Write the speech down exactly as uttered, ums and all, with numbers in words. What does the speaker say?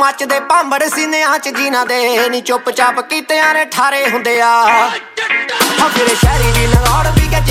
ਮੱਚਦੇ ਭਾਂਬੜ ਸੀਨਿਆਂ ਚ ਜਿਨ੍ਹਾਂ ਦੇ ਨੀ ਚੁੱਪ ਚਾਪ ਕੀਤਿਆਂ ਨੇ ਠਾਰੇ ਹੁੰਦੇ ਆ। ਹਾਂ ਫਿਰ ਸ਼ਹਿਰੀ ਦੀ ਲੰਗੌੜ ਵੀ